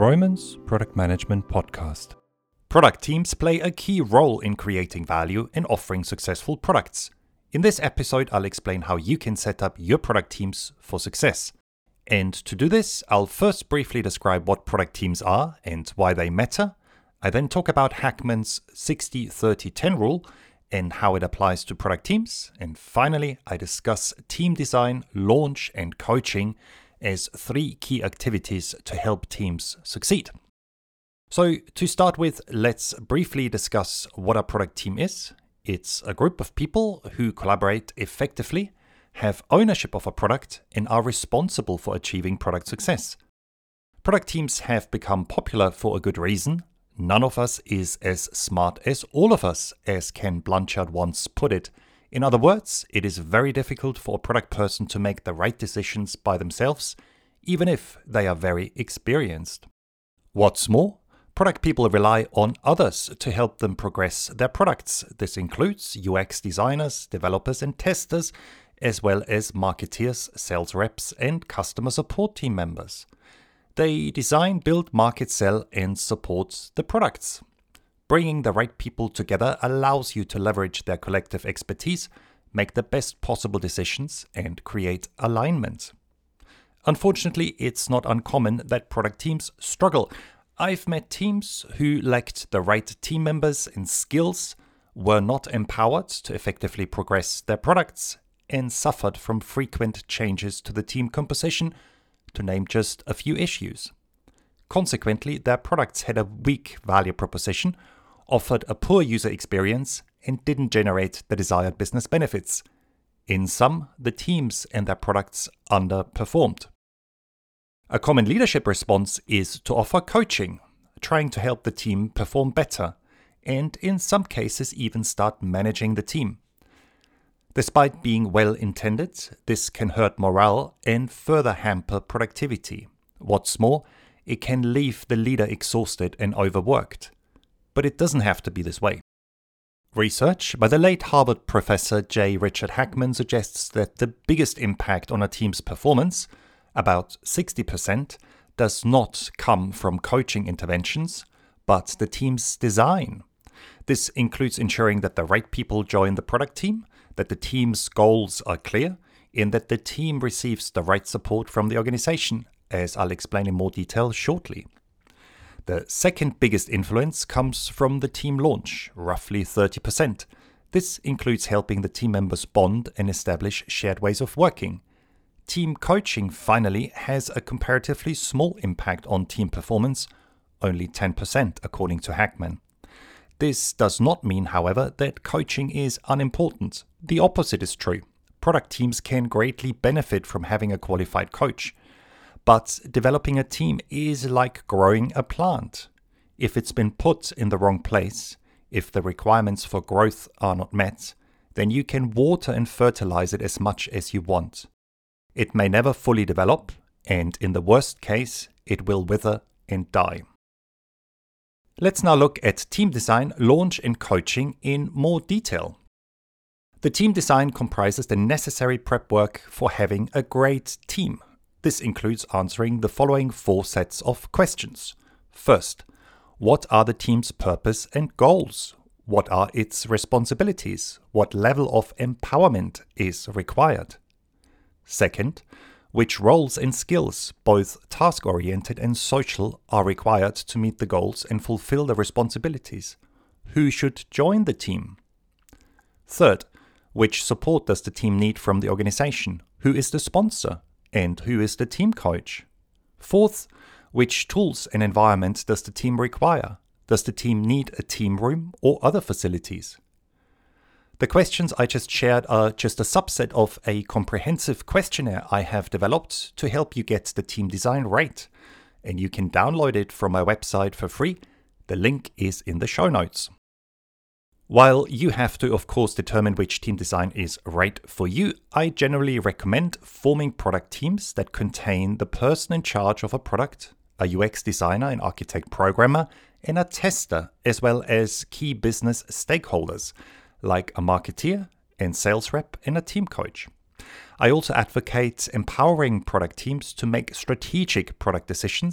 Roman's Product Management Podcast. Product teams play a key role in creating value and offering successful products. In this episode, I'll explain how you can set up your product teams for success. And to do this, I'll first briefly describe what product teams are and why they matter. I then talk about Hackman's 60-30-10 rule and how it applies to product teams. And finally, I discuss team design, launch, and coaching as three key activities to help teams succeed. So to start with, let's briefly discuss what a product team is. It's a group of people who collaborate effectively, have ownership of a product, and are responsible for achieving product success. Product teams have become popular for a good reason. None of us is as smart as all of us, as Ken Blanchard once put it. In other words, it is very difficult for a product person to make the right decisions by themselves, even if they are very experienced. What's more, product people rely on others to help them progress their products. This includes UX designers, developers, and testers, as well as marketeers, sales reps, and customer support team members. They design, build, market, sell, and support the products. Bringing the right people together allows you to leverage their collective expertise, make the best possible decisions, and create alignment. Unfortunately, it's not uncommon that product teams struggle. I've met teams who lacked the right team members and skills, were not empowered to effectively progress their products, and suffered from frequent changes to the team composition, to name just a few issues. Consequently, their products had a weak value proposition, offered a poor user experience, and didn't generate the desired business benefits. In sum, the teams and their products underperformed. A common leadership response is to offer coaching, trying to help the team perform better, and in some cases even start managing the team. Despite being well intended, this can hurt morale and further hamper productivity. What's more, it can leave the leader exhausted and overworked. But it doesn't have to be this way. Research by the late Harvard professor J. Richard Hackman suggests that the biggest impact on a team's performance, about 60%, does not come from coaching interventions, but the team's design. This includes ensuring that the right people join the product team, that the team's goals are clear, and that the team receives the right support from the organization, as I'll explain in more detail shortly. The second biggest influence comes from the team launch, roughly 30%. This includes helping the team members bond and establish shared ways of working. Team coaching, finally, has a comparatively small impact on team performance, only 10% according to Hackman. This does not mean, however, that coaching is unimportant. The opposite is true. Product teams can greatly benefit from having a qualified coach. But developing a team is like growing a plant. If it's been put in the wrong place, if the requirements for growth are not met, then you can water and fertilize it as much as you want. It may never fully develop, and in the worst case, it will wither and die. Let's now look at team design, launch, and coaching in more detail. The team design comprises the necessary prep work for having a great team. This includes answering the following 4 sets of questions. First, what are the team's purpose and goals? What are its responsibilities? What level of empowerment is required? Second, which roles and skills, both task-oriented and social, are required to meet the goals and fulfill the responsibilities? Who should join the team? Third, which support does the team need from the organization? Who is the sponsor? And who is the team coach? Fourth, which tools and environment does the team require? Does the team need a team room or other facilities? The questions I just shared are just a subset of a comprehensive questionnaire I have developed to help you get the team design right. And you can download it from my website for free. The link is in the show notes. While you have to, of course, determine which team design is right for you, I generally recommend forming product teams that contain the person in charge of a product, a UX designer, an architect programmer, and a tester, as well as key business stakeholders, like a marketeer and sales rep and a team coach. I also advocate empowering product teams to make strategic product decisions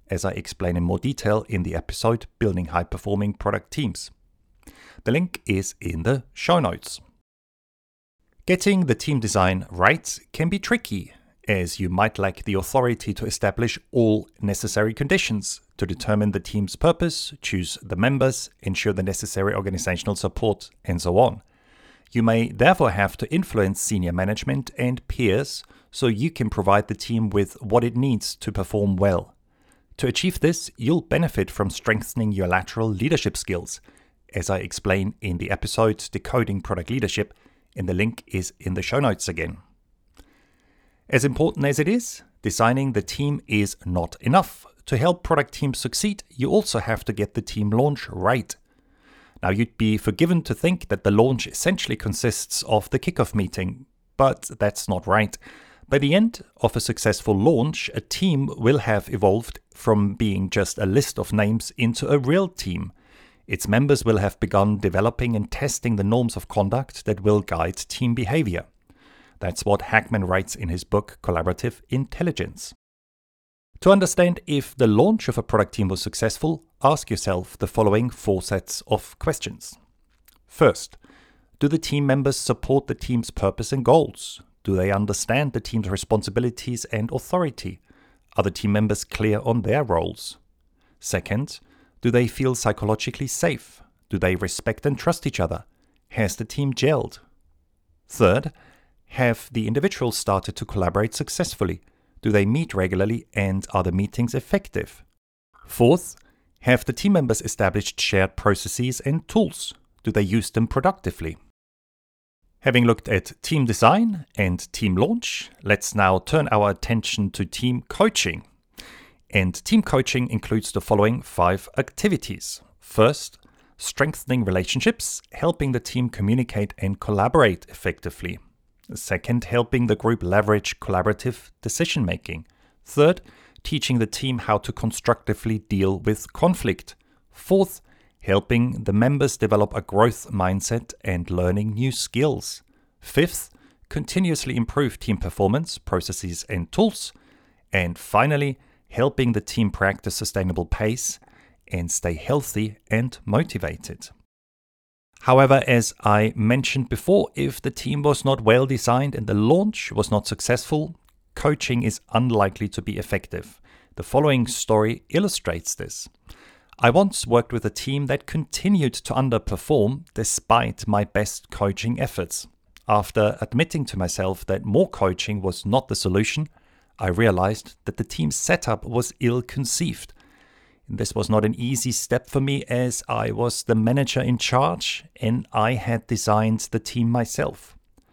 as I explain in more detail in the episode Building High-Performing Product Teams. The link is in the show notes. Getting the team design right can be tricky, as you might lack the authority to establish all necessary conditions to determine the team's purpose, choose the members, ensure the necessary organizational support, and so on. You may therefore have to influence senior management and peers so you can provide the team with what it needs to perform well. To achieve this, you'll benefit from strengthening your lateral leadership skills, as I explain in the episode Decoding Product Leadership, and the link is in the show notes again. As important as it is, designing the team is not enough. To help product teams succeed, you also have to get the team launch right. Now, you'd be forgiven to think that the launch essentially consists of the kickoff meeting, but that's not right. By the end of a successful launch, a team will have evolved from being just a list of names into a real team. Its members will have begun developing and testing the norms of conduct that will guide team behavior. That's what Hackman writes in his book Collaborative Intelligence. To understand if the launch of a product team was successful, ask yourself the following 4 sets of questions. First, do the team members support the team's purpose and goals? Do they understand the team's responsibilities and authority? Are the team members clear on their roles? Second, do they feel psychologically safe? Do they respect and trust each other? Has the team gelled? Third, have the individuals started to collaborate successfully? Do they meet regularly and are the meetings effective? Fourth, have the team members established shared processes and tools? Do they use them productively? Having looked at team design and team launch, let's now turn our attention to team coaching. And team coaching includes the following 5 activities. First, strengthening relationships, helping the team communicate and collaborate effectively. Second, helping the group leverage collaborative decision-making. Third, teaching the team how to constructively deal with conflict. Fourth, helping the members develop a growth mindset and learning new skills. Fifth, continuously improve team performance, processes, and tools. And finally, helping the team practice sustainable pace and stay healthy and motivated. However, as I mentioned before, if the team was not well designed and the launch was not successful, coaching is unlikely to be effective. The following story illustrates this. I once worked with a team that continued to underperform despite my best coaching efforts. After admitting to myself that more coaching was not the solution, I realized that the team's setup was ill-conceived. This was not an easy step for me as I was the manager in charge and I had designed the team myself.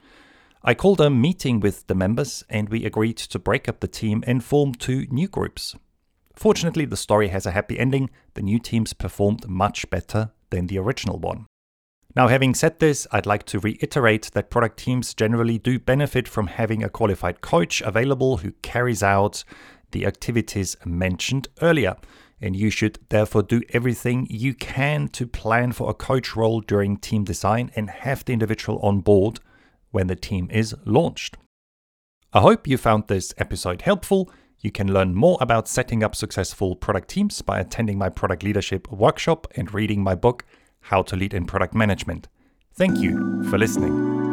I called a meeting with the members and we agreed to break up the team and form 2 new groups. Fortunately, the story has a happy ending. The new teams performed much better than the original one. Now, having said this, I'd like to reiterate that product teams generally do benefit from having a qualified coach available who carries out the activities mentioned earlier. And you should therefore do everything you can to plan for a coach role during team design and have the individual on board when the team is launched. I hope you found this episode helpful. You can learn more about setting up successful product teams by attending my product leadership workshop and reading my book, How to Lead in Product Management. Thank you for listening.